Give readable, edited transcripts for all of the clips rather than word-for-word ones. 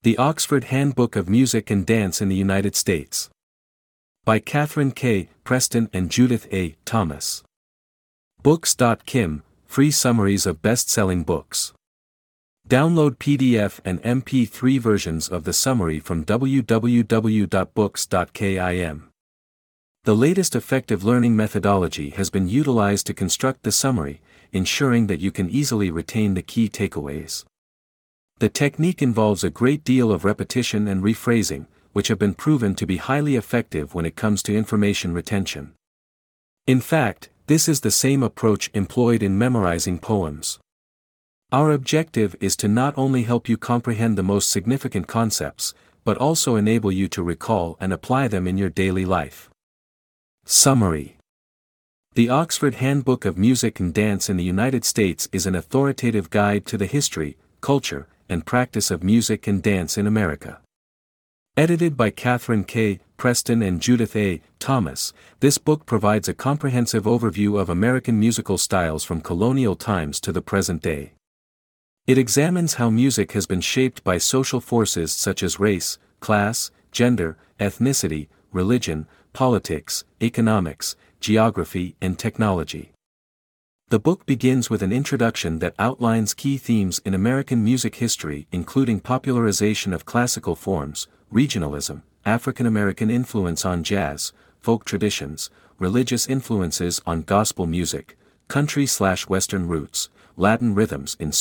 The Oxford Handbook of Music and Dance in the United States. By Catherine K. Preston and Judith A. Thomas. Books.kim, free summaries of best-selling books. Download PDF and MP3 versions of the summary from www.books.kim. The latest effective learning methodology has been utilized to construct the summary, ensuring that you can easily retain the key takeaways. The technique involves a great deal of repetition and rephrasing, which have been proven to be highly effective when it comes to information retention. In fact, this is the same approach employed in memorizing poems. Our objective is to not only help you comprehend the most significant concepts, but also enable you to recall and apply them in your daily life. Summary. The Oxford Handbook of Music and Dance in the United States is an authoritative guide to the history, culture, and practice of music and dance in America. Edited by Catherine K. Preston and Judith A. Thomas, this book provides a comprehensive overview of American musical styles from colonial times to the present day. It examines how music has been shaped by social forces such as race, class, gender, ethnicity, religion, politics, economics, geography, and technology. The book begins with an introduction that outlines key themes in American music history, including popularization of classical forms, regionalism, African American influence on jazz, folk traditions, religious influences on gospel music, country/western roots, Latin rhythms in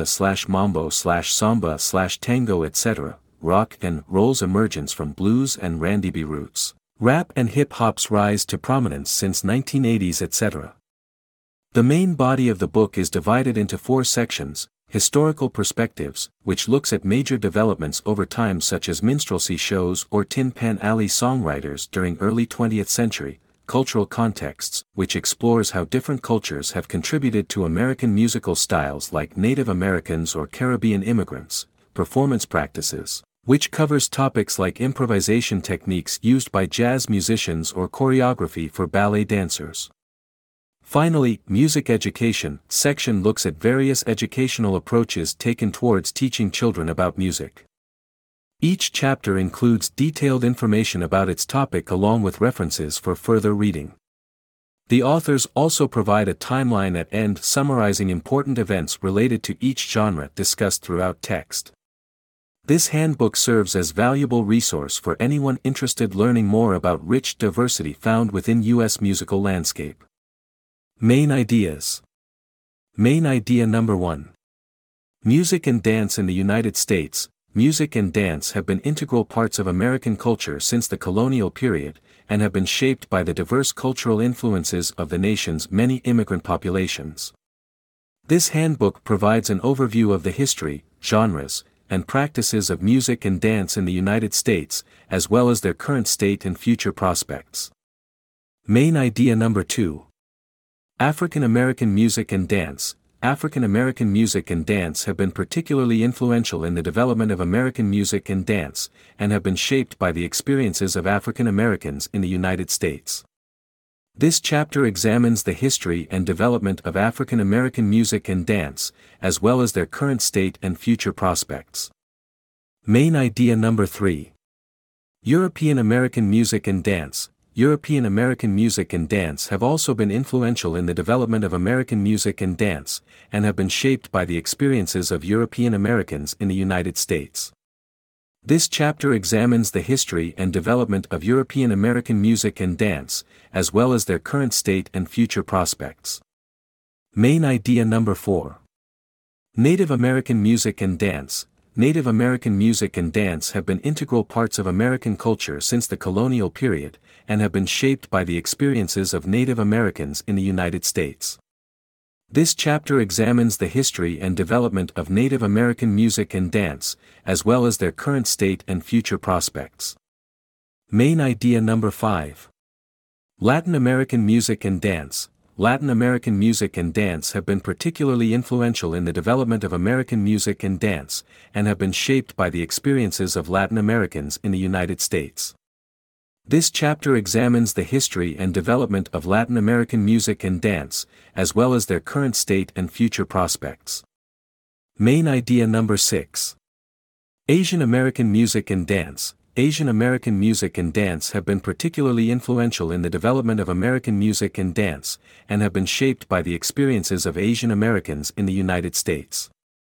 salsa/mambo/samba/tango etc., rock and roll's emergence from blues and R&B roots, rap and hip-hop's rise to prominence since 1980s etc. The main body of the book is divided into 4 sections: historical perspectives, which looks at major developments over time such as minstrelsy shows or Tin Pan Alley songwriters during early 20th century, cultural contexts, which explores how different cultures have contributed to American musical styles like Native Americans or Caribbean immigrants, performance practices, which covers topics like improvisation techniques used by jazz musicians or choreography for ballet dancers. Finally, music education section looks at various educational approaches taken towards teaching children about music. Each chapter includes detailed information about its topic along with references for further reading. The authors also provide a timeline at end summarizing important events related to each genre discussed throughout text. This handbook serves as valuable resource for anyone interested learning more about rich diversity found within U.S. musical landscape. Main ideas. Main idea number 1. Music and dance in the United States. Music and dance have been integral parts of American culture since the colonial period, and have been shaped by the diverse cultural influences of the nation's many immigrant populations. This handbook provides an overview of the history, genres, and practices of music and dance in the United States, as well as their current state and future prospects. Main idea number 2. African American music and dance. African American music and dance have been particularly influential in the development of American music and dance, and have been shaped by the experiences of African Americans in the United States. This chapter examines the history and development of African American music and dance, as well as their current state and future prospects. Main idea number 3. European American music and dance. European American music and dance have also been influential in the development of American music and dance, and have been shaped by the experiences of European Americans in the United States. This chapter examines the history and development of European American music and dance, as well as their current state and future prospects. Main idea number 4. Native American music and dance. Native American music and dance have been integral parts of American culture since the colonial period, and have been shaped by the experiences of Native Americans in the United States. This chapter examines the history and development of Native American music and dance, as well as their current state and future prospects. Main idea number 5. Latin American music and dance. Latin American music and dance have been particularly influential in the development of American music and dance, and have been shaped by the experiences of Latin Americans in the United States. This chapter examines the history and development of Latin American music and dance, as well as their current state and future prospects. Main idea number 6. Asian American music and dance. Asian American music and dance have been particularly influential in the development of American music and dance, and have been shaped by the experiences of Asian Americans in the United States.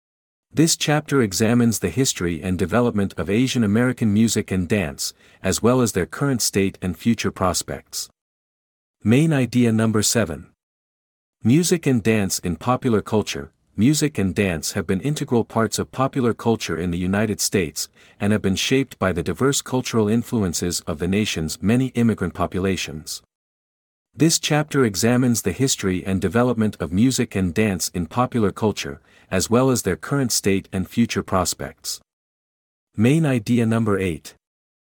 This chapter examines the history and development of Asian American music and dance, as well as their current state and future prospects. Main idea number 7. Music and dance in popular culture. Music and dance have been integral parts of popular culture in the United States, and have been shaped by the diverse cultural influences of the nation's many immigrant populations. This chapter examines the history and development of music and dance in popular culture, as well as their current state and future prospects. Main idea number 8.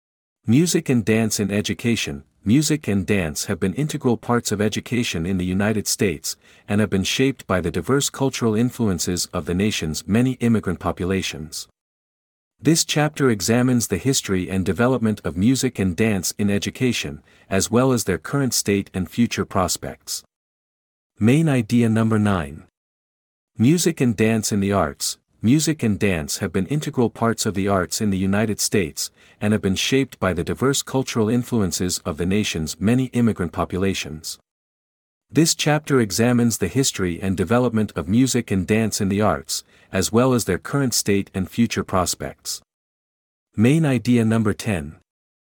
Music and dance in education. Music and dance have been integral parts of education in the United States, and have been shaped by the diverse cultural influences of the nation's many immigrant populations. This chapter examines the history and development of music and dance in education, as well as their current state and future prospects. Main idea number 9. Music and dance in the arts. Music and dance have been integral parts of the arts in the United States, and have been shaped by the diverse cultural influences of the nation's many immigrant populations. This chapter examines the history and development of music and dance in the arts, as well as their current state and future prospects. Main idea number 10.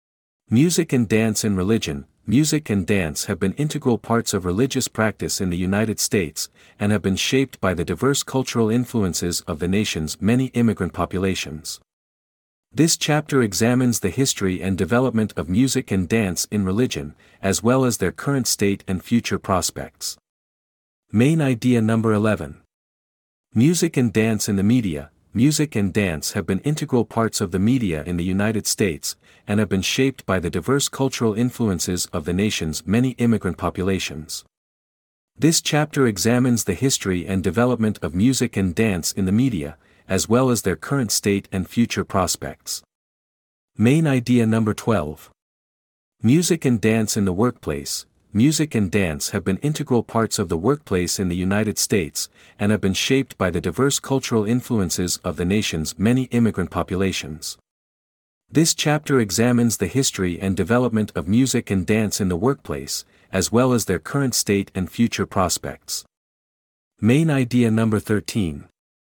Music and dance in religion. Music and dance have been integral parts of religious practice in the United States, and have been shaped by the diverse cultural influences of the nation's many immigrant populations. This chapter examines the history and development of music and dance in religion, as well as their current state and future prospects. Main idea number 11. Music and dance in the media. Music and dance have been integral parts of the media in the United States, and have been shaped by the diverse cultural influences of the nation's many immigrant populations. This chapter examines the history and development of music and dance in the media, as well as their current state and future prospects. Main idea number 12. Music and dance in the workplace. Music and dance have been integral parts of the workplace in the United States, and have been shaped by the diverse cultural influences of the nation's many immigrant populations. This chapter examines the history and development of music and dance in the workplace, as well as their current state and future prospects. Main idea number 13.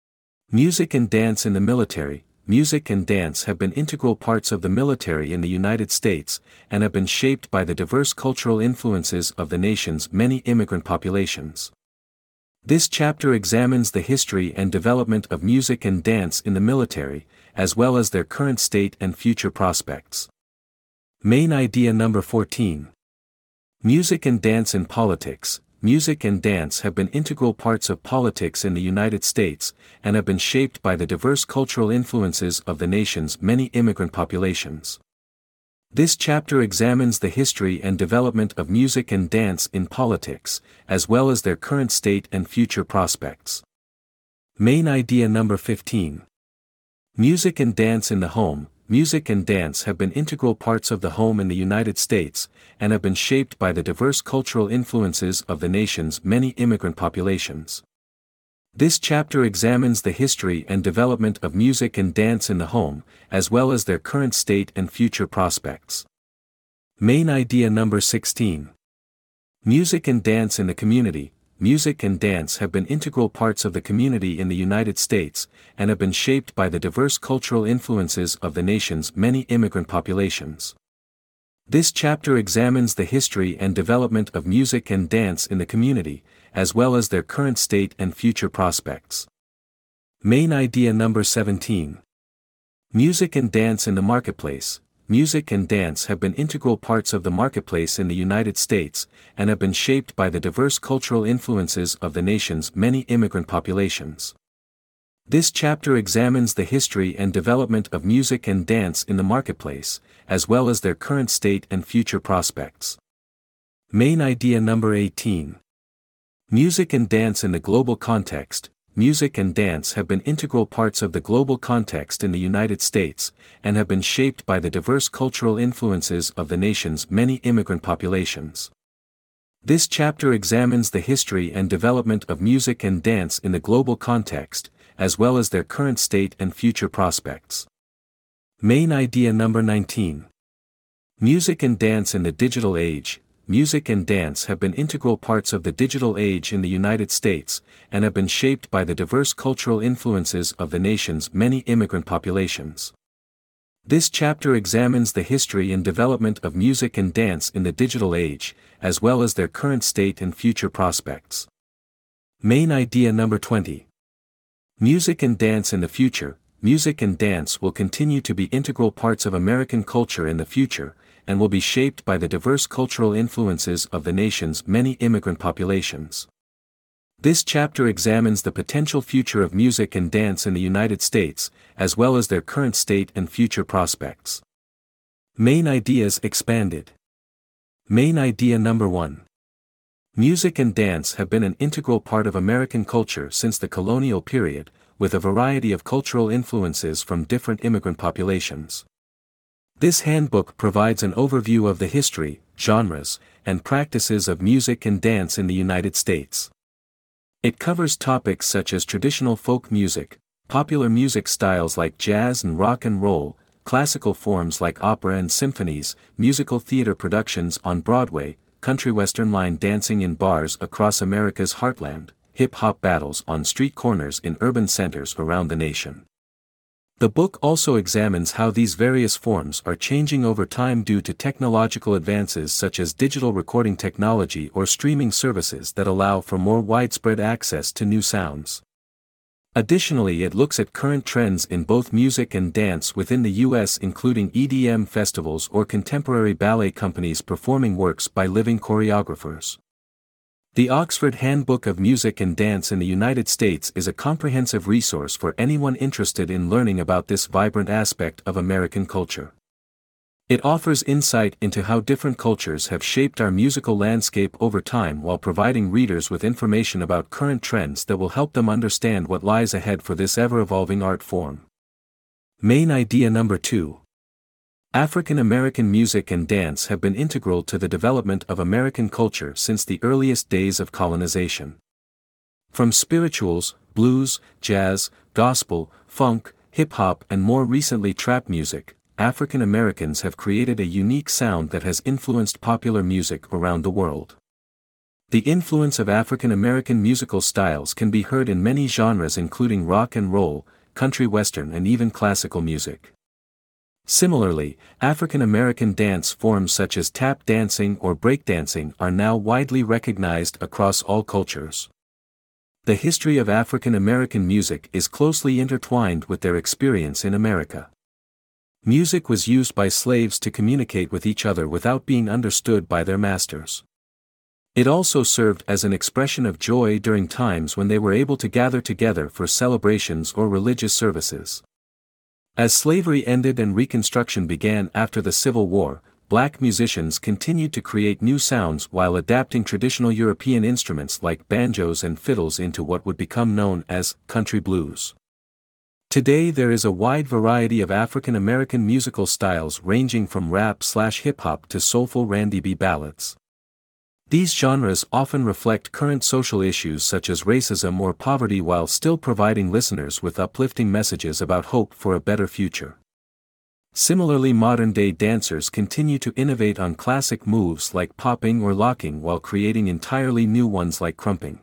Music and dance in the military. Music and dance have been integral parts of the military in the United States, and have been shaped by the diverse cultural influences of the nation's many immigrant populations. This chapter examines the history and development of music and dance in the military, as well as their current state and future prospects. Main idea number 14. Music and dance in politics. Music and dance have been integral parts of politics in the United States, and have been shaped by the diverse cultural influences of the nation's many immigrant populations. This chapter examines the history and development of music and dance in politics, as well as their current state and future prospects. Main idea number 15. Music and dance in the home. Music and dance have been integral parts of the home in the United States, and have been shaped by the diverse cultural influences of the nation's many immigrant populations. This chapter examines the history and development of music and dance in the home, as well as their current state and future prospects. Main idea number 16. Music and dance in the community. Music and dance have been integral parts of the community in the United States, and have been shaped by the diverse cultural influences of the nation's many immigrant populations. This chapter examines the history and development of music and dance in the community, as well as their current state and future prospects. Main idea number 17. Music and dance in the marketplace. Music and dance have been integral parts of the marketplace in the United States, and have been shaped by the diverse cultural influences of the nation's many immigrant populations. This chapter examines the history and development of music and dance in the marketplace, as well as their current state and future prospects. Main idea number 18. Music and dance in the global context. Music and dance have been integral parts of the global context in the United States, and have been shaped by the diverse cultural influences of the nation's many immigrant populations. This chapter examines the history and development of music and dance in the global context, as well as their current state and future prospects. Main idea number 19. Music and dance in the digital age. Music and dance have been integral parts of the digital age in the United States, and have been shaped by the diverse cultural influences of the nation's many immigrant populations. This chapter examines the history and development of music and dance in the digital age, as well as their current state and future prospects. Main idea number 20. Music and dance in the future. Music and dance will continue to be integral parts of American culture in the future, and will be shaped by the diverse cultural influences of the nation's many immigrant populations. This chapter examines the potential future of music and dance in the United States, as well as their current state and future prospects. Main ideas expanded. Main idea number 1. Music and dance have been an integral part of American culture since the colonial period, with a variety of cultural influences from different immigrant populations. This handbook provides an overview of the history, genres, and practices of music and dance in the United States. It covers topics such as traditional folk music, popular music styles like jazz and rock and roll, classical forms like opera and symphonies, musical theater productions on Broadway, country western line dancing in bars across America's heartland, hip-hop battles on street corners in urban centers around the nation. The book also examines how these various forms are changing over time due to technological advances such as digital recording technology or streaming services that allow for more widespread access to new sounds. Additionally, it looks at current trends in both music and dance within the U.S., including EDM festivals or contemporary ballet companies performing works by living choreographers. The Oxford Handbook of Music and Dance in the United States is a comprehensive resource for anyone interested in learning about this vibrant aspect of American culture. It offers insight into how different cultures have shaped our musical landscape over time while providing readers with information about current trends that will help them understand what lies ahead for this ever-evolving art form. Main idea number 2. African American music and dance have been integral to the development of American culture since the earliest days of colonization. From spirituals, blues, jazz, gospel, funk, hip-hop and more recently trap music, African Americans have created a unique sound that has influenced popular music around the world. The influence of African American musical styles can be heard in many genres including rock and roll, country western and even classical music. Similarly, African American dance forms such as tap dancing or breakdancing are now widely recognized across all cultures. The history of African American music is closely intertwined with their experience in America. Music was used by slaves to communicate with each other without being understood by their masters. It also served as an expression of joy during times when they were able to gather together for celebrations or religious services. As slavery ended and Reconstruction began after the Civil War, black musicians continued to create new sounds while adapting traditional European instruments like banjos and fiddles into what would become known as country blues. Today there is a wide variety of African American musical styles ranging from rap/hip-hop to soulful R&B ballads. These genres often reflect current social issues such as racism or poverty while still providing listeners with uplifting messages about hope for a better future. Similarly, modern-day dancers continue to innovate on classic moves like popping or locking while creating entirely new ones like crumping.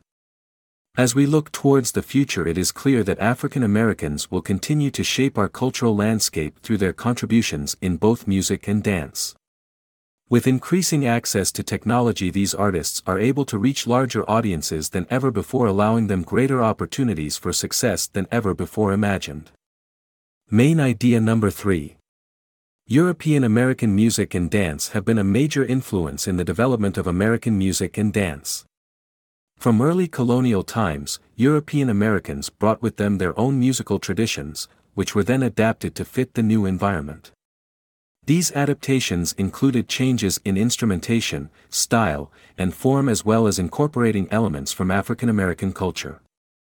As we look towards the future, it is clear that African Americans will continue to shape our cultural landscape through their contributions in both music and dance. With increasing access to technology, these artists are able to reach larger audiences than ever before, allowing them greater opportunities for success than ever before imagined. Main idea number 3. European American music and dance have been a major influence in the development of American music and dance. From early colonial times, European Americans brought with them their own musical traditions, which were then adapted to fit the new environment. These adaptations included changes in instrumentation, style, and form as well as incorporating elements from African American culture.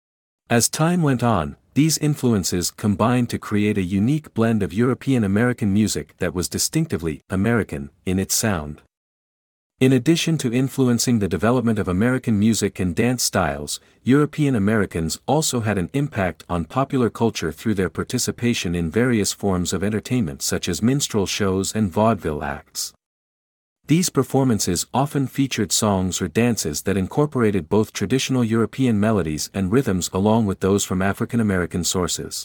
As time went on, these influences combined to create a unique blend of European American music that was distinctively American in its sound. In addition to influencing the development of American music and dance styles, European Americans also had an impact on popular culture through their participation in various forms of entertainment such as minstrel shows and vaudeville acts. These performances often featured songs or dances that incorporated both traditional European melodies and rhythms along with those from African American sources.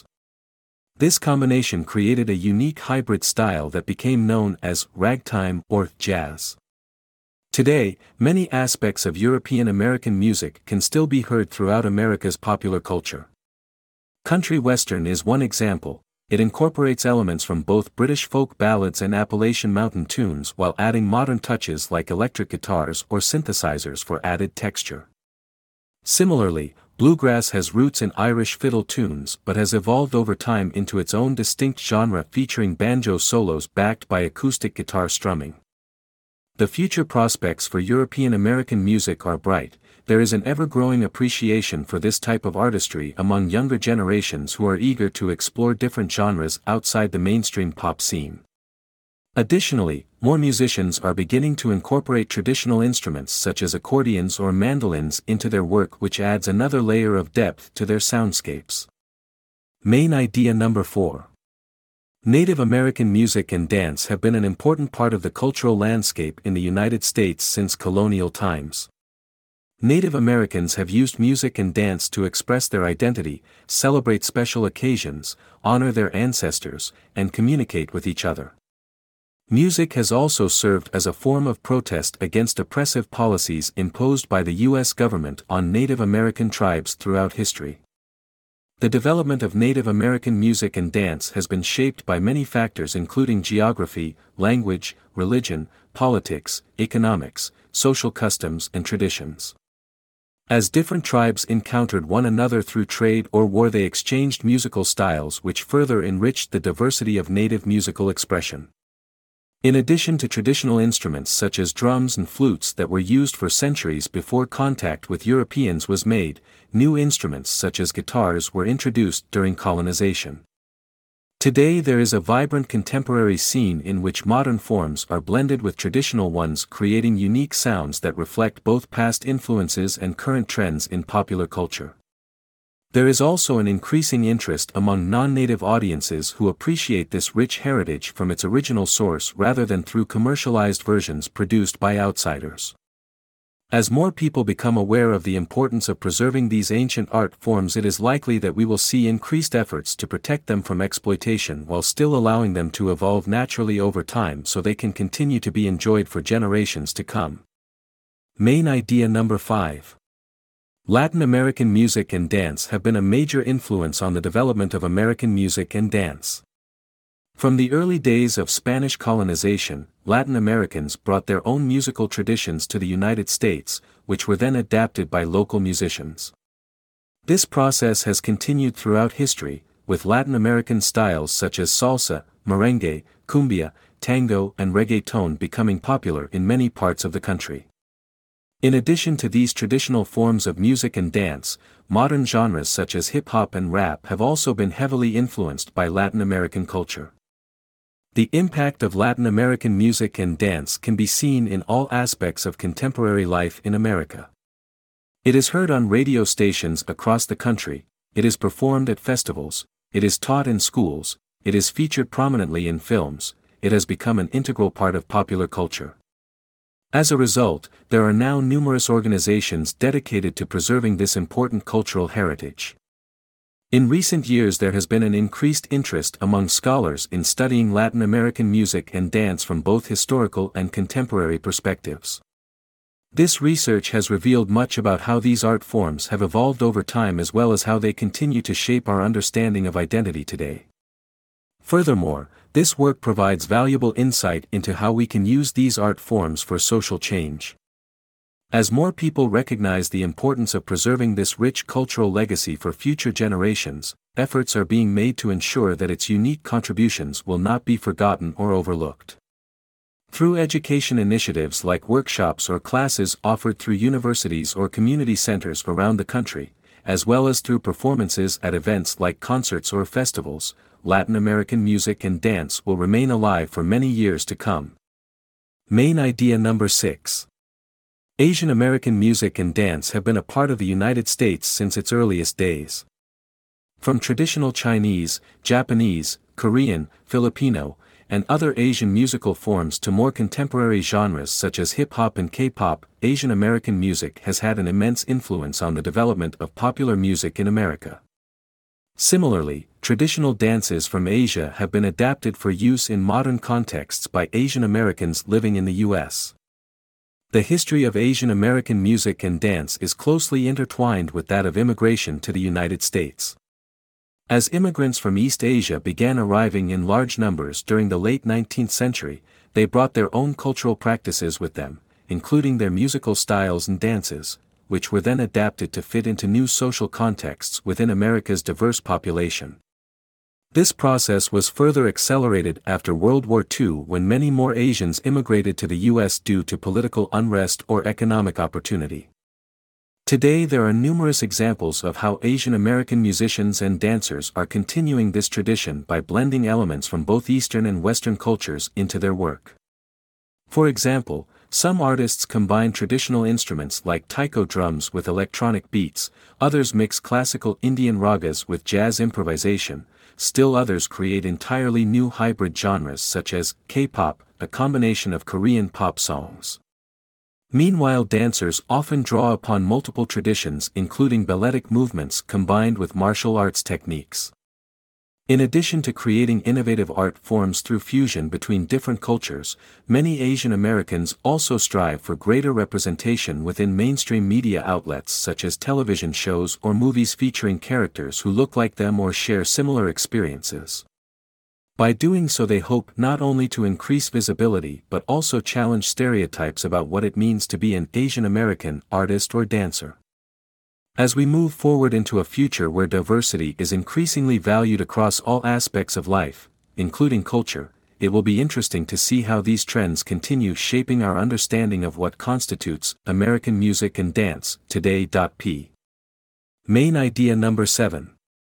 This combination created a unique hybrid style that became known as ragtime or jazz. Today, many aspects of European American music can still be heard throughout America's popular culture. Country western is one example. It incorporates elements from both British folk ballads and Appalachian mountain tunes while adding modern touches like electric guitars or synthesizers for added texture. Similarly, bluegrass has roots in Irish fiddle tunes but has evolved over time into its own distinct genre featuring banjo solos backed by acoustic guitar strumming. The future prospects for European American music are bright. There is an ever-growing appreciation for this type of artistry among younger generations who are eager to explore different genres outside the mainstream pop scene. Additionally, more musicians are beginning to incorporate traditional instruments such as accordions or mandolins into their work, which adds another layer of depth to their soundscapes. Main idea number 4. Native American music and dance have been an important part of the cultural landscape in the United States since colonial times. Native Americans have used music and dance to express their identity, celebrate special occasions, honor their ancestors, and communicate with each other. Music has also served as a form of protest against oppressive policies imposed by the U.S. government on Native American tribes throughout history. The development of Native American music and dance has been shaped by many factors including geography, language, religion, politics, economics, social customs and traditions. As different tribes encountered one another through trade or war, they exchanged musical styles which further enriched the diversity of Native musical expression. In addition to traditional instruments such as drums and flutes that were used for centuries before contact with Europeans was made, new instruments such as guitars were introduced during colonization. Today there is a vibrant contemporary scene in which modern forms are blended with traditional ones, creating unique sounds that reflect both past influences and current trends in popular culture. There is also an increasing interest among non-native audiences who appreciate this rich heritage from its original source rather than through commercialized versions produced by outsiders. As more people become aware of the importance of preserving these ancient art forms, it is likely that we will see increased efforts to protect them from exploitation while still allowing them to evolve naturally over time so they can continue to be enjoyed for generations to come. Main idea number 5. Latin American music and dance have been a major influence on the development of American music and dance. From the early days of Spanish colonization, Latin Americans brought their own musical traditions to the United States, which were then adapted by local musicians. This process has continued throughout history, with Latin American styles such as salsa, merengue, cumbia, tango and reggaeton becoming popular in many parts of the country. In addition to these traditional forms of music and dance, modern genres such as hip-hop and rap have also been heavily influenced by Latin American culture. The impact of Latin American music and dance can be seen in all aspects of contemporary life in America. It is heard on radio stations across the country, it is performed at festivals, it is taught in schools, it is featured prominently in films, it has become an integral part of popular culture. As a result, there are now numerous organizations dedicated to preserving this important cultural heritage. In recent years there has been an increased interest among scholars in studying Latin American music and dance from both historical and contemporary perspectives. This research has revealed much about how these art forms have evolved over time as well as how they continue to shape our understanding of identity today. Furthermore, this work provides valuable insight into how we can use these art forms for social change. As more people recognize the importance of preserving this rich cultural legacy for future generations, efforts are being made to ensure that its unique contributions will not be forgotten or overlooked. Through education initiatives like workshops or classes offered through universities or community centers around the country, as well as through performances at events like concerts or festivals, Latin American music and dance will remain alive for many years to come. Main idea number 6. Asian American music and dance have been a part of the United States since its earliest days. From traditional Chinese, Japanese, Korean, Filipino, and other Asian musical forms to more contemporary genres such as hip-hop and K-pop, Asian American music has had an immense influence on the development of popular music in America. Similarly, traditional dances from Asia have been adapted for use in modern contexts by Asian Americans living in the U.S. The history of Asian American music and dance is closely intertwined with that of immigration to the United States. As immigrants from East Asia began arriving in large numbers during the late 19th century, they brought their own cultural practices with them, including their musical styles and dances, which were then adapted to fit into new social contexts within America's diverse population. This process was further accelerated after World War II when many more Asians immigrated to the U.S. due to political unrest or economic opportunity. Today there are numerous examples of how Asian American musicians and dancers are continuing this tradition by blending elements from both Eastern and Western cultures into their work. For example, some artists combine traditional instruments like taiko drums with electronic beats, others mix classical Indian ragas with jazz improvisation, still others create entirely new hybrid genres such as K-pop, a combination of Korean pop songs. Meanwhile, dancers often draw upon multiple traditions including balletic movements combined with martial arts techniques. In addition to creating innovative art forms through fusion between different cultures, many Asian Americans also strive for greater representation within mainstream media outlets such as television shows or movies featuring characters who look like them or share similar experiences. By doing so they hope not only to increase visibility but also challenge stereotypes about what it means to be an Asian American artist or dancer. As we move forward into a future where diversity is increasingly valued across all aspects of life, including culture, it will be interesting to see how these trends continue shaping our understanding of what constitutes American music and dance today. Main idea number 7.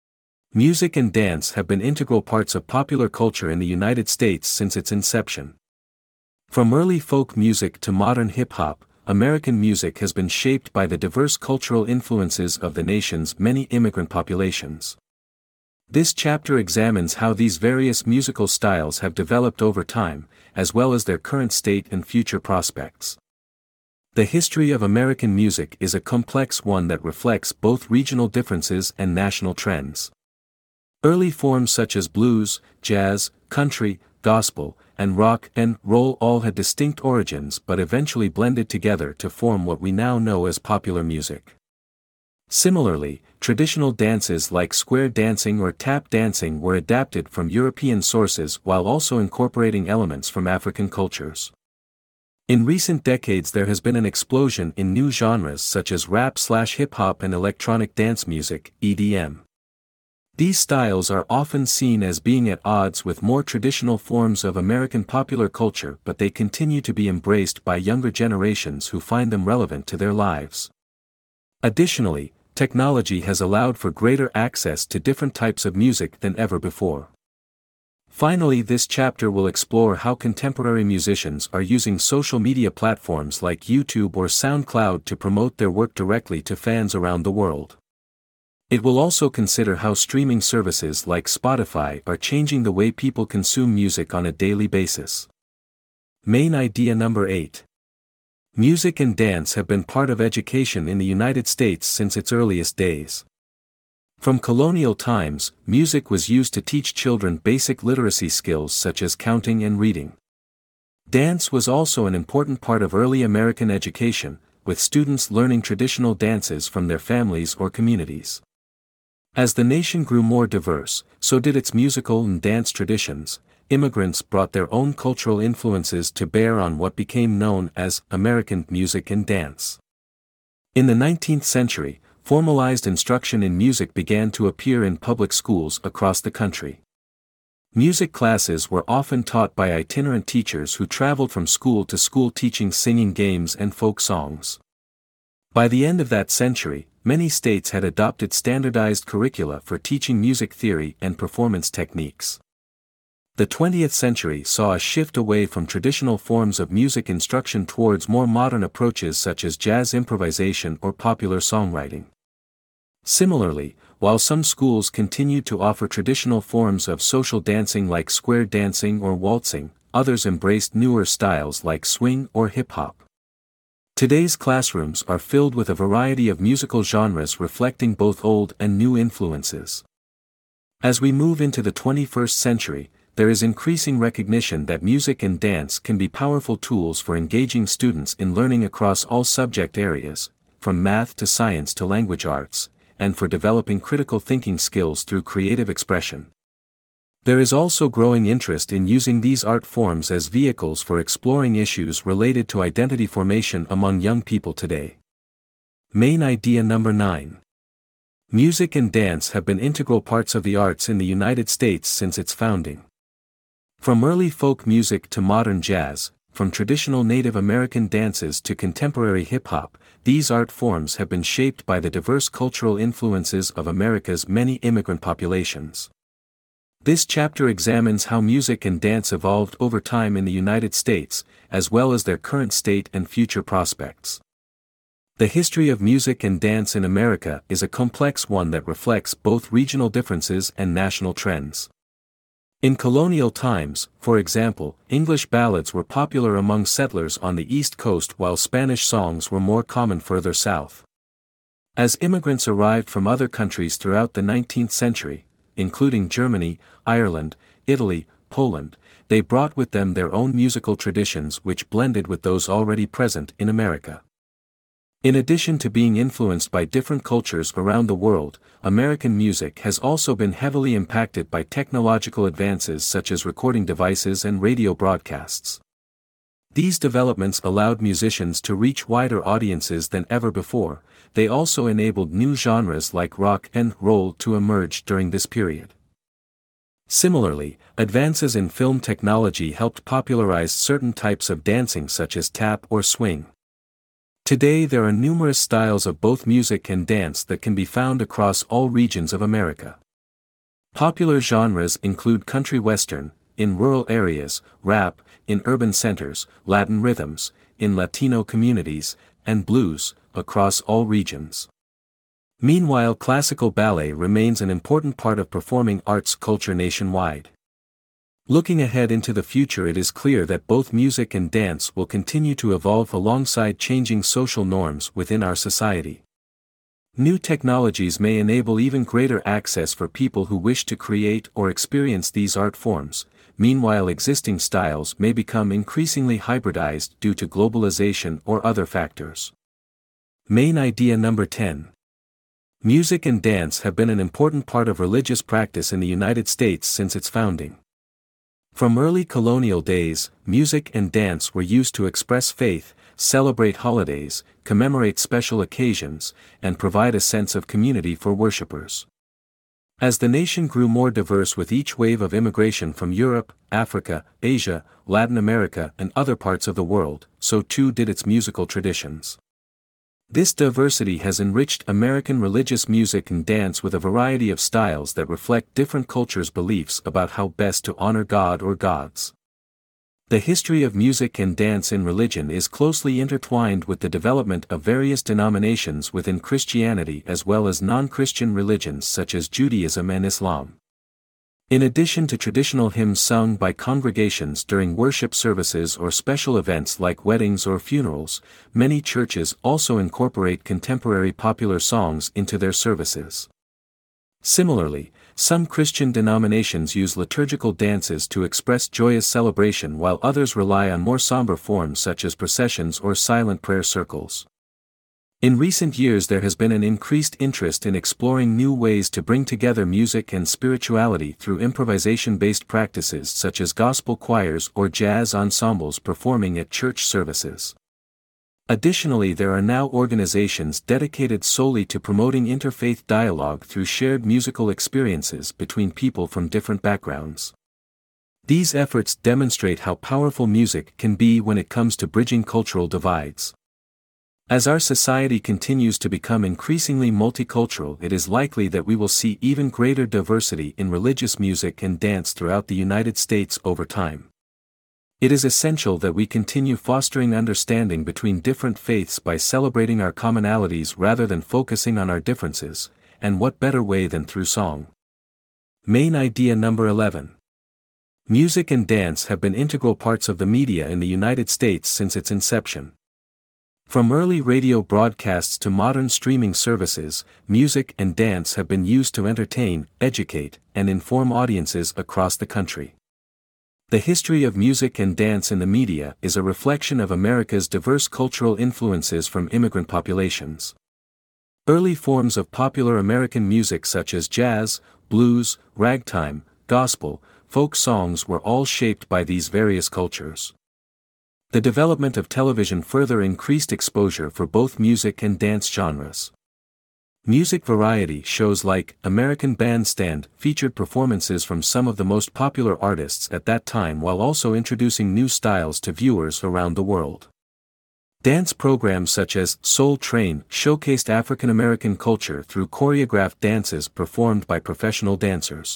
Music and dance have been integral parts of popular culture in the United States since its inception. From early folk music to modern hip-hop, American music has been shaped by the diverse cultural influences of the nation's many immigrant populations. This chapter examines how these various musical styles have developed over time, as well as their current state and future prospects. The history of American music is a complex one that reflects both regional differences and national trends. Early forms such as blues, jazz, country, gospel, and rock and roll all had distinct origins but eventually blended together to form what we now know as popular music. Similarly, traditional dances like square dancing or tap dancing were adapted from European sources while also incorporating elements from African cultures. In recent decades there has been an explosion in new genres such as rap/hip-hop and electronic dance music, EDM. These styles are often seen as being at odds with more traditional forms of American popular culture, but they continue to be embraced by younger generations who find them relevant to their lives. Additionally, technology has allowed for greater access to different types of music than ever before. Finally, this chapter will explore how contemporary musicians are using social media platforms like YouTube or SoundCloud to promote their work directly to fans around the world. It will also consider how streaming services like Spotify are changing the way people consume music on a daily basis. Main idea number 8. Music and dance have been part of education in the United States since its earliest days. From colonial times, music was used to teach children basic literacy skills such as counting and reading. Dance was also an important part of early American education, with students learning traditional dances from their families or communities. As the nation grew more diverse, so did its musical and dance traditions. Immigrants brought their own cultural influences to bear on what became known as American music and dance. In the 19th century, formalized instruction in music began to appear in public schools across the country. Music classes were often taught by itinerant teachers who traveled from school to school teaching singing games and folk songs. By the end of that century, many states had adopted standardized curricula for teaching music theory and performance techniques. The 20th century saw a shift away from traditional forms of music instruction towards more modern approaches such as jazz improvisation or popular songwriting. Similarly, while some schools continued to offer traditional forms of social dancing like square dancing or waltzing, others embraced newer styles like swing or hip-hop. Today's classrooms are filled with a variety of musical genres reflecting both old and new influences. As we move into the 21st century, there is increasing recognition that music and dance can be powerful tools for engaging students in learning across all subject areas, from math to science to language arts, and for developing critical thinking skills through creative expression. There is also growing interest in using these art forms as vehicles for exploring issues related to identity formation among young people today. Main idea number 9. Music and dance have been integral parts of the arts in the United States since its founding. From early folk music to modern jazz, from traditional Native American dances to contemporary hip-hop, these art forms have been shaped by the diverse cultural influences of America's many immigrant populations. This chapter examines how music and dance evolved over time in the United States, as well as their current state and future prospects. The history of music and dance in America is a complex one that reflects both regional differences and national trends. In colonial times, for example, English ballads were popular among settlers on the East Coast while Spanish songs were more common further south. As immigrants arrived from other countries throughout the 19th century, including Germany, Ireland, Italy, Poland, they brought with them their own musical traditions which blended with those already present in America. In addition to being influenced by different cultures around the world, American music has also been heavily impacted by technological advances such as recording devices and radio broadcasts. These developments allowed musicians to reach wider audiences than ever before. They also enabled new genres like rock and roll to emerge during this period. Similarly, advances in film technology helped popularize certain types of dancing such as tap or swing. Today there are numerous styles of both music and dance that can be found across all regions of America. Popular genres include country western, in rural areas, rap, in urban centers, Latin rhythms, in Latino communities, and blues, across all regions. Meanwhile, classical ballet remains an important part of performing arts culture nationwide. Looking ahead into the future, it is clear that both music and dance will continue to evolve alongside changing social norms within our society. New technologies may enable even greater access for people who wish to create or experience these art forms. Meanwhile, existing styles may become increasingly hybridized due to globalization or other factors. Main idea number 10. Music and dance have been an important part of religious practice in the United States since its founding. From early colonial days, music and dance were used to express faith, celebrate holidays, commemorate special occasions, and provide a sense of community for worshippers. As the nation grew more diverse with each wave of immigration from Europe, Africa, Asia, Latin America, and other parts of the world, so too did its musical traditions. This diversity has enriched American religious music and dance with a variety of styles that reflect different cultures' beliefs about how best to honor God or gods. The history of music and dance in religion is closely intertwined with the development of various denominations within Christianity as well as non-Christian religions such as Judaism and Islam. In addition to traditional hymns sung by congregations during worship services or special events like weddings or funerals, many churches also incorporate contemporary popular songs into their services. Similarly, some Christian denominations use liturgical dances to express joyous celebration while others rely on more somber forms such as processions or silent prayer circles. In recent years there has been an increased interest in exploring new ways to bring together music and spirituality through improvisation-based practices such as gospel choirs or jazz ensembles performing at church services. Additionally, there are now organizations dedicated solely to promoting interfaith dialogue through shared musical experiences between people from different backgrounds. These efforts demonstrate how powerful music can be when it comes to bridging cultural divides. As our society continues to become increasingly multicultural, it is likely that we will see even greater diversity in religious music and dance throughout the United States over time. It is essential that we continue fostering understanding between different faiths by celebrating our commonalities rather than focusing on our differences, and what better way than through song? Main idea number 11. Music and dance have been integral parts of the media in the United States since its inception. From early radio broadcasts to modern streaming services, music and dance have been used to entertain, educate, and inform audiences across the country. The history of music and dance in the media is a reflection of America's diverse cultural influences from immigrant populations. Early forms of popular American music such as jazz, blues, ragtime, gospel, folk songs were all shaped by these various cultures. The development of television further increased exposure for both music and dance genres. Music variety shows like American Bandstand featured performances from some of the most popular artists at that time while also introducing new styles to viewers around the world. Dance programs such as Soul Train showcased African American culture through choreographed dances performed by professional dancers.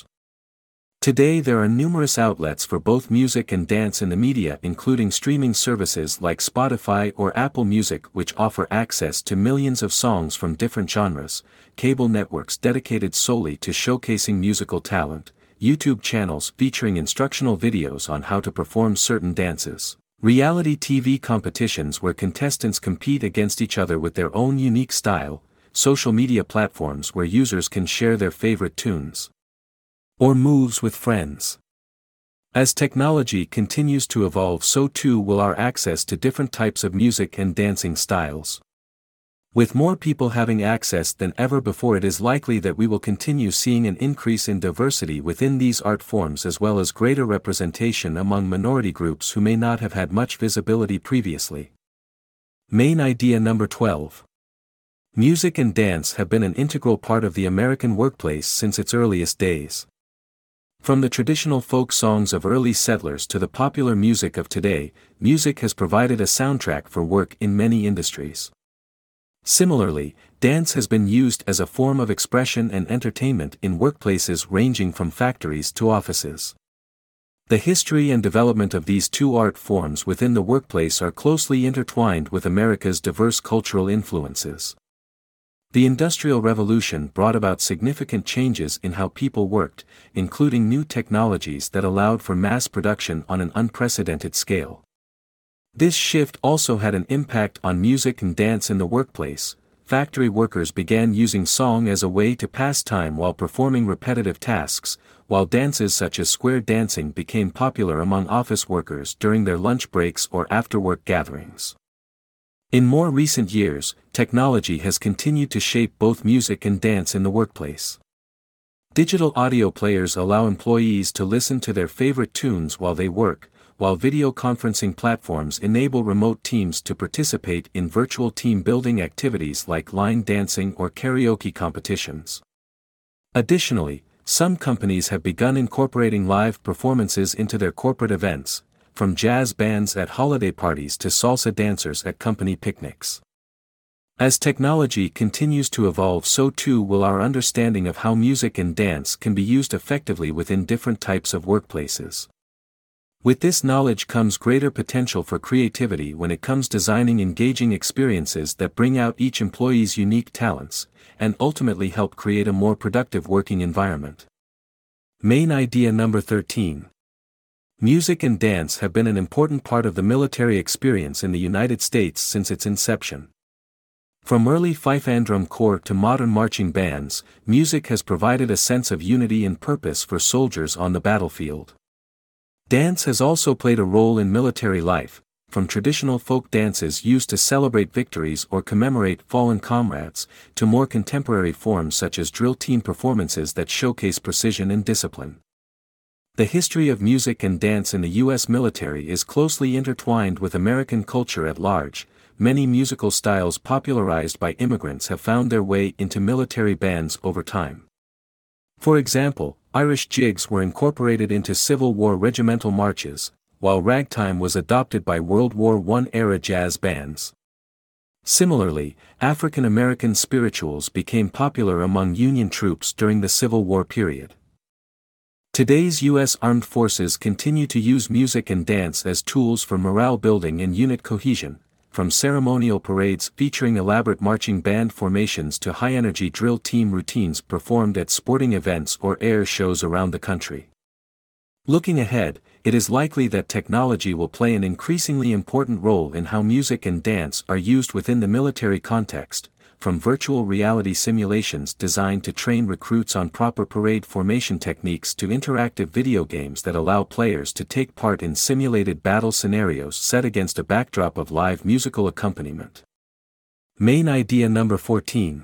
Today there are numerous outlets for both music and dance in the media, including streaming services like Spotify or Apple Music, which offer access to millions of songs from different genres, cable networks dedicated solely to showcasing musical talent, YouTube channels featuring instructional videos on how to perform certain dances, reality TV competitions where contestants compete against each other with their own unique style, social media platforms where users can share their favorite tunes or moves with friends. As technology continues to evolve, so too will our access to different types of music and dancing styles. With more people having access than ever before, it is likely that we will continue seeing an increase in diversity within these art forms as well as greater representation among minority groups who may not have had much visibility previously. Main idea number 12. Music and dance have been an integral part of the American workplace since its earliest days. From the traditional folk songs of early settlers to the popular music of today, music has provided a soundtrack for work in many industries. Similarly, dance has been used as a form of expression and entertainment in workplaces ranging from factories to offices. The history and development of these two art forms within the workplace are closely intertwined with America's diverse cultural influences. The Industrial Revolution brought about significant changes in how people worked, including new technologies that allowed for mass production on an unprecedented scale. This shift also had an impact on music and dance in the workplace. Factory workers began using song as a way to pass time while performing repetitive tasks, while dances such as square dancing became popular among office workers during their lunch breaks or after-work gatherings. In more recent years, technology has continued to shape both music and dance in the workplace. Digital audio players allow employees to listen to their favorite tunes while they work, while video conferencing platforms enable remote teams to participate in virtual team building activities like line dancing or karaoke competitions. Additionally, some companies have begun incorporating live performances into their corporate events, from jazz bands at holiday parties to salsa dancers at company picnics. As technology continues to evolve, so too will our understanding of how music and dance can be used effectively within different types of workplaces. With this knowledge comes greater potential for creativity when it comes designing engaging experiences that bring out each employee's unique talents, and ultimately help create a more productive working environment. Main idea number 13. Music and dance have been an important part of the military experience in the United States since its inception. From early fife and drum corps to modern marching bands, music has provided a sense of unity and purpose for soldiers on the battlefield. Dance has also played a role in military life, from traditional folk dances used to celebrate victories or commemorate fallen comrades, to more contemporary forms such as drill team performances that showcase precision and discipline. The history of music and dance in the U.S. military is closely intertwined with American culture at large. Many musical styles popularized by immigrants have found their way into military bands over time. For example, Irish jigs were incorporated into Civil War regimental marches, while ragtime was adopted by World War I-era jazz bands. Similarly, African American spirituals became popular among Union troops during the Civil War period. Today's U.S. Armed Forces continue to use music and dance as tools for morale building and unit cohesion, from ceremonial parades featuring elaborate marching band formations to high-energy drill team routines performed at sporting events or air shows around the country. Looking ahead, it is likely that technology will play an increasingly important role in how music and dance are used within the military context, from virtual reality simulations designed to train recruits on proper parade formation techniques to interactive video games that allow players to take part in simulated battle scenarios set against a backdrop of live musical accompaniment. Main idea number 14.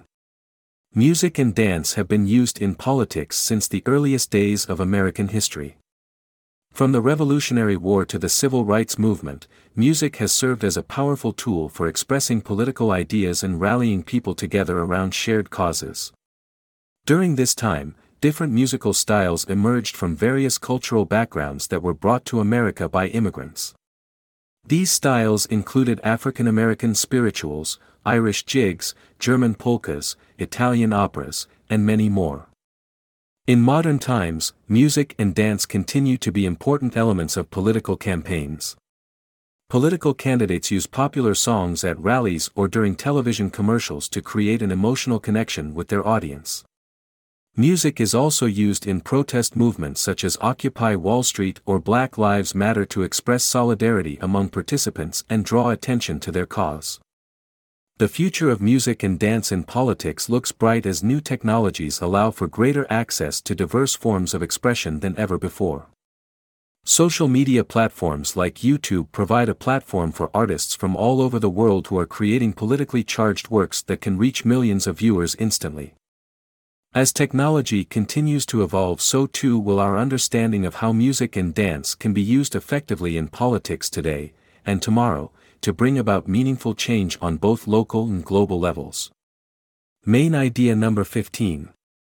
Music and dance have been used in politics since the earliest days of American history. From the Revolutionary War to the Civil Rights Movement, music has served as a powerful tool for expressing political ideas and rallying people together around shared causes. During this time, different musical styles emerged from various cultural backgrounds that were brought to America by immigrants. These styles included African American spirituals, Irish jigs, German polkas, Italian operas, and many more. In modern times, music and dance continue to be important elements of political campaigns. Political candidates use popular songs at rallies or during television commercials to create an emotional connection with their audience. Music is also used in protest movements such as Occupy Wall Street or Black Lives Matter to express solidarity among participants and draw attention to their cause. The future of music and dance in politics looks bright as new technologies allow for greater access to diverse forms of expression than ever before. Social media platforms like YouTube provide a platform for artists from all over the world who are creating politically charged works that can reach millions of viewers instantly. As technology continues to evolve, so too will our understanding of how music and dance can be used effectively in politics today and tomorrow, to bring about meaningful change on both local and global levels. Main idea number 15.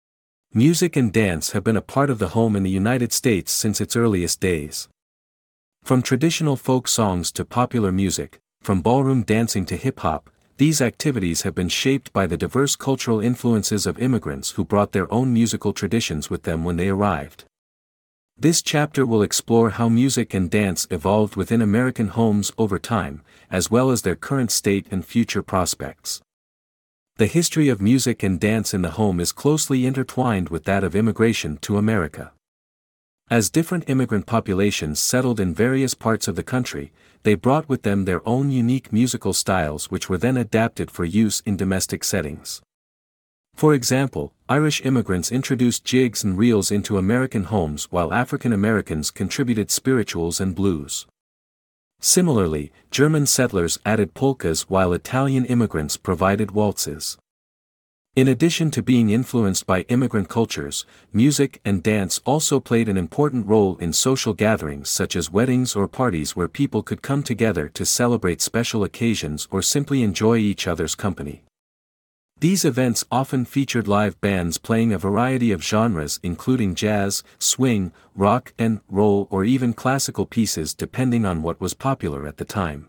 Music and dance have been a part of the home in the United States since its earliest days. From traditional folk songs to popular music, from ballroom dancing to hip-hop, these activities have been shaped by the diverse cultural influences of immigrants who brought their own musical traditions with them when they arrived. This chapter will explore how music and dance evolved within American homes over time, as well as their current state and future prospects. The history of music and dance in the home is closely intertwined with that of immigration to America. As different immigrant populations settled in various parts of the country, they brought with them their own unique musical styles which were then adapted for use in domestic settings. For example, Irish immigrants introduced jigs and reels into American homes while African Americans contributed spirituals and blues. Similarly, German settlers added polkas while Italian immigrants provided waltzes. In addition to being influenced by immigrant cultures, music and dance also played an important role in social gatherings such as weddings or parties where people could come together to celebrate special occasions or simply enjoy each other's company. These events often featured live bands playing a variety of genres including jazz, swing, rock and roll or even classical pieces depending on what was popular at the time.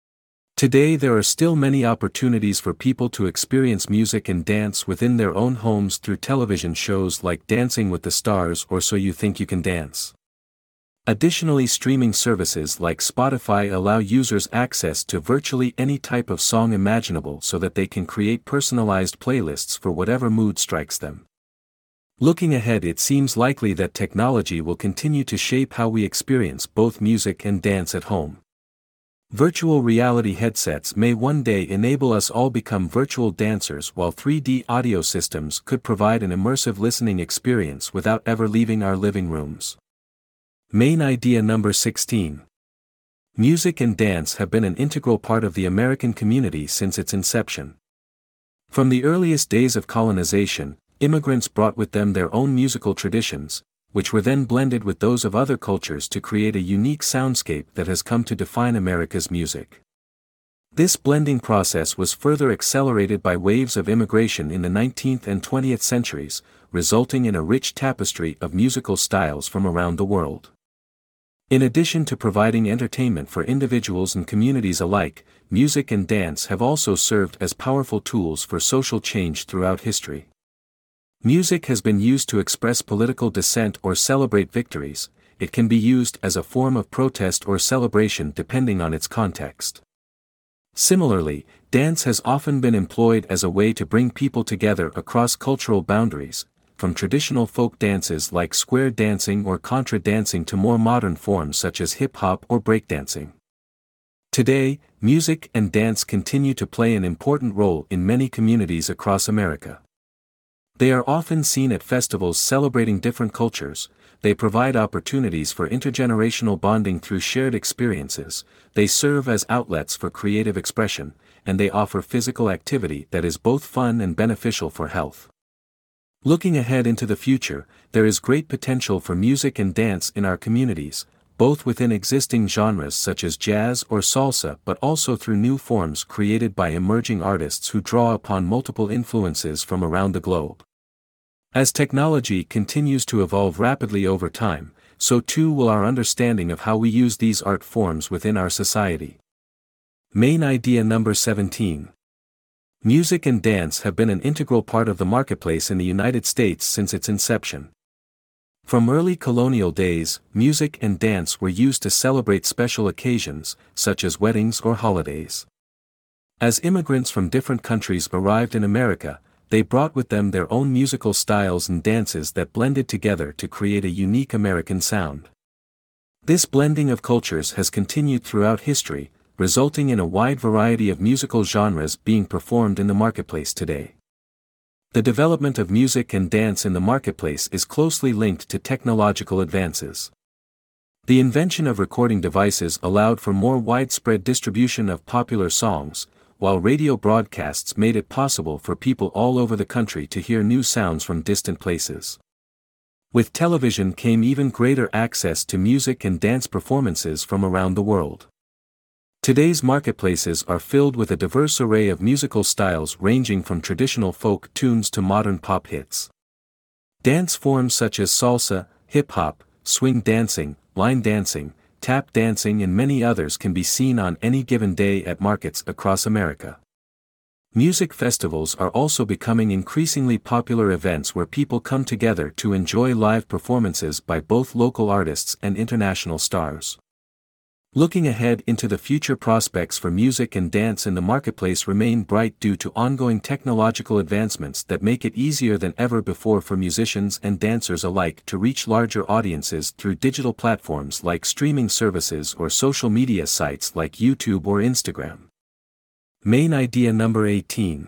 Today there are still many opportunities for people to experience music and dance within their own homes through television shows like Dancing with the Stars or So You Think You Can Dance. Additionally, streaming services like Spotify allow users access to virtually any type of song imaginable so that they can create personalized playlists for whatever mood strikes them. Looking ahead, it seems likely that technology will continue to shape how we experience both music and dance at home. Virtual reality headsets may one day enable us all become virtual dancers, while 3D audio systems could provide an immersive listening experience without ever leaving our living rooms. Main idea number 16. Music and dance have been an integral part of the American community since its inception. From the earliest days of colonization, immigrants brought with them their own musical traditions, which were then blended with those of other cultures to create a unique soundscape that has come to define America's music. This blending process was further accelerated by waves of immigration in the 19th and 20th centuries, resulting in a rich tapestry of musical styles from around the world. In addition to providing entertainment for individuals and communities alike, music and dance have also served as powerful tools for social change throughout history. Music has been used to express political dissent or celebrate victories. It can be used as a form of protest or celebration depending on its context. Similarly, dance has often been employed as a way to bring people together across cultural boundaries, from traditional folk dances like square dancing or contra dancing to more modern forms such as hip-hop or breakdancing. Today, music and dance continue to play an important role in many communities across America. They are often seen at festivals celebrating different cultures. They provide opportunities for intergenerational bonding through shared experiences, they serve as outlets for creative expression, and they offer physical activity that is both fun and beneficial for health. Looking ahead into the future, there is great potential for music and dance in our communities, both within existing genres such as jazz or salsa but also through new forms created by emerging artists who draw upon multiple influences from around the globe. As technology continues to evolve rapidly over time, so too will our understanding of how we use these art forms within our society. Main idea number 17. Music and dance have been an integral part of the marketplace in the United States since its inception. From early colonial days, music and dance were used to celebrate special occasions, such as weddings or holidays. As immigrants from different countries arrived in America, they brought with them their own musical styles and dances that blended together to create a unique American sound. This blending of cultures has continued throughout history, resulting in a wide variety of musical genres being performed in the marketplace today. The development of music and dance in the marketplace is closely linked to technological advances. The invention of recording devices allowed for more widespread distribution of popular songs, while radio broadcasts made it possible for people all over the country to hear new sounds from distant places. With television came even greater access to music and dance performances from around the world. Today's marketplaces are filled with a diverse array of musical styles ranging from traditional folk tunes to modern pop hits. Dance forms such as salsa, hip-hop, swing dancing, line dancing, tap dancing and many others can be seen on any given day at markets across America. Music festivals are also becoming increasingly popular events where people come together to enjoy live performances by both local artists and international stars. Looking ahead into the future, prospects for music and dance in the marketplace remain bright due to ongoing technological advancements that make it easier than ever before for musicians and dancers alike to reach larger audiences through digital platforms like streaming services or social media sites like YouTube or Instagram. Main idea number 18.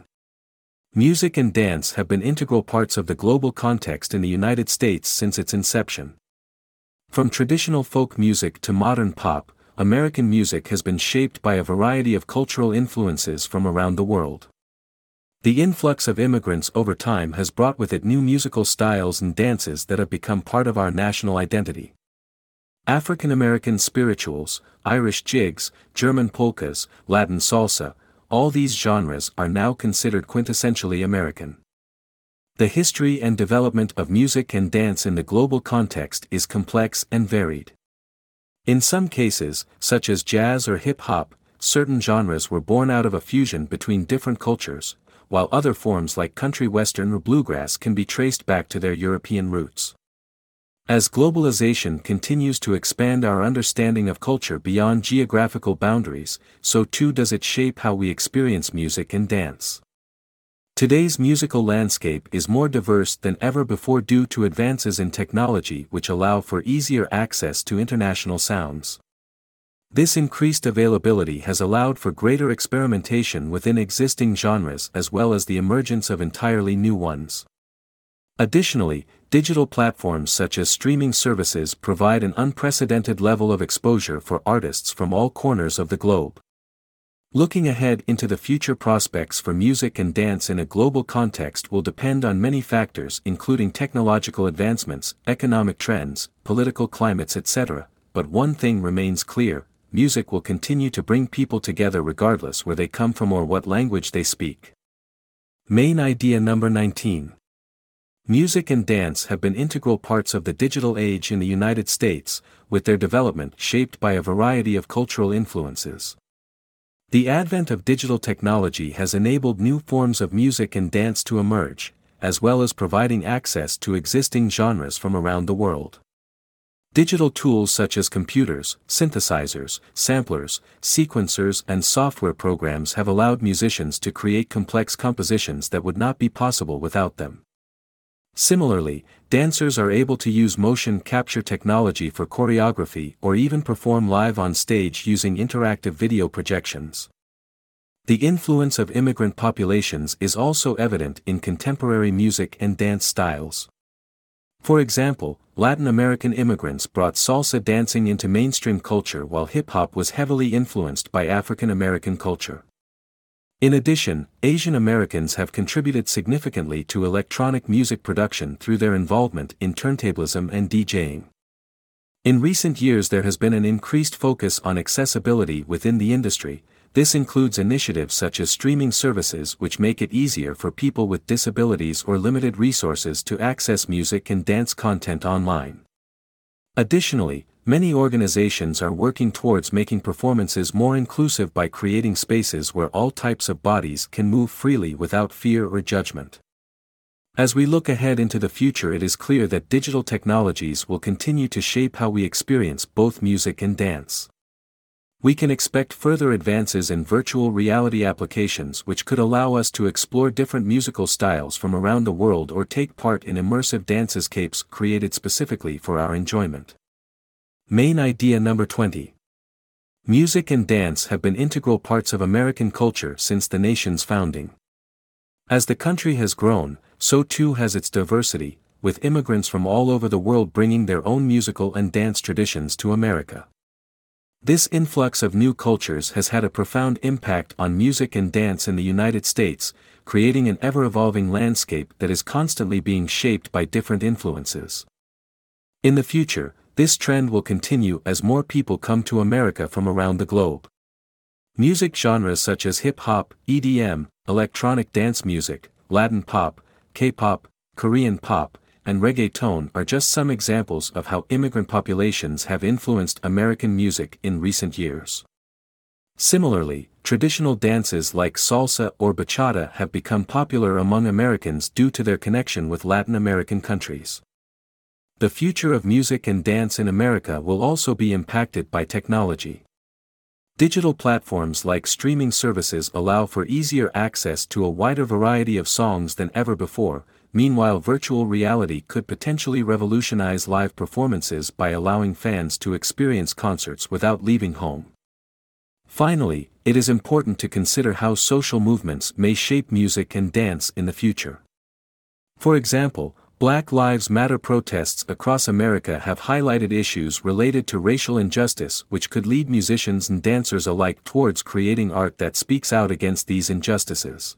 Music and dance have been integral parts of the global context in the United States since its inception. From traditional folk music to modern pop, American music has been shaped by a variety of cultural influences from around the world. The influx of immigrants over time has brought with it new musical styles and dances that have become part of our national identity. African American spirituals, Irish jigs, German polkas, Latin salsa, all these genres are now considered quintessentially American. The history and development of music and dance in the global context is complex and varied. In some cases, such as jazz or hip-hop, certain genres were born out of a fusion between different cultures, while other forms like country western or bluegrass can be traced back to their European roots. As globalization continues to expand our understanding of culture beyond geographical boundaries, so too does it shape how we experience music and dance. Today's musical landscape is more diverse than ever before due to advances in technology which allow for easier access to international sounds. This increased availability has allowed for greater experimentation within existing genres as well as the emergence of entirely new ones. Additionally, digital platforms such as streaming services provide an unprecedented level of exposure for artists from all corners of the globe. Looking ahead into the future, prospects for music and dance in a global context will depend on many factors including technological advancements, economic trends, political climates, etc., but one thing remains clear: music will continue to bring people together regardless where they come from or what language they speak. Main idea number 19. Music and dance have been integral parts of the digital age in the United States, with their development shaped by a variety of cultural influences. The advent of digital technology has enabled new forms of music and dance to emerge, as well as providing access to existing genres from around the world. Digital tools such as computers, synthesizers, samplers, sequencers, and software programs have allowed musicians to create complex compositions that would not be possible without them. Similarly, dancers are able to use motion capture technology for choreography or even perform live on stage using interactive video projections. The influence of immigrant populations is also evident in contemporary music and dance styles. For example, Latin American immigrants brought salsa dancing into mainstream culture while hip-hop was heavily influenced by African American culture. In addition, Asian Americans have contributed significantly to electronic music production through their involvement in turntablism and DJing. In recent years there has been an increased focus on accessibility within the industry. This includes initiatives such as streaming services which make it easier for people with disabilities or limited resources to access music and dance content online. Additionally, many organizations are working towards making performances more inclusive by creating spaces where all types of bodies can move freely without fear or judgment. As we look ahead into the future, it is clear that digital technologies will continue to shape how we experience both music and dance. We can expect further advances in virtual reality applications which could allow us to explore different musical styles from around the world or take part in immersive dance-escapes created specifically for our enjoyment. Main idea number 20. Music and dance have been integral parts of American culture since the nation's founding. As the country has grown, so too has its diversity, with immigrants from all over the world bringing their own musical and dance traditions to America. This influx of new cultures has had a profound impact on music and dance in the United States, creating an ever-evolving landscape that is constantly being shaped by different influences. In the future, this trend will continue as more people come to America from around the globe. Music genres such as hip-hop, EDM, electronic dance music, Latin pop, K-pop, Korean pop, and reggaeton are just some examples of how immigrant populations have influenced American music in recent years. Similarly, traditional dances like salsa or bachata have become popular among Americans due to their connection with Latin American countries. The future of music and dance in America will also be impacted by technology. Digital platforms like streaming services allow for easier access to a wider variety of songs than ever before. Meanwhile, virtual reality could potentially revolutionize live performances by allowing fans to experience concerts without leaving home. Finally, it is important to consider how social movements may shape music and dance in the future. For example, Black Lives Matter protests across America have highlighted issues related to racial injustice which could lead musicians and dancers alike towards creating art that speaks out against these injustices.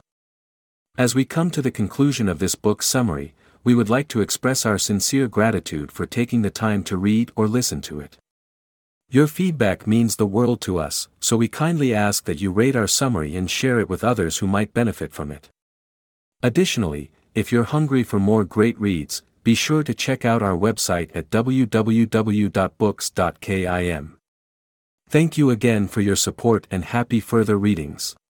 As we come to the conclusion of this book summary, we would like to express our sincere gratitude for taking the time to read or listen to it. Your feedback means the world to us, so we kindly ask that you rate our summary and share it with others who might benefit from it. Additionally, if you're hungry for more great reads, be sure to check out our website at www.books.kim. Thank you again for your support and happy further readings.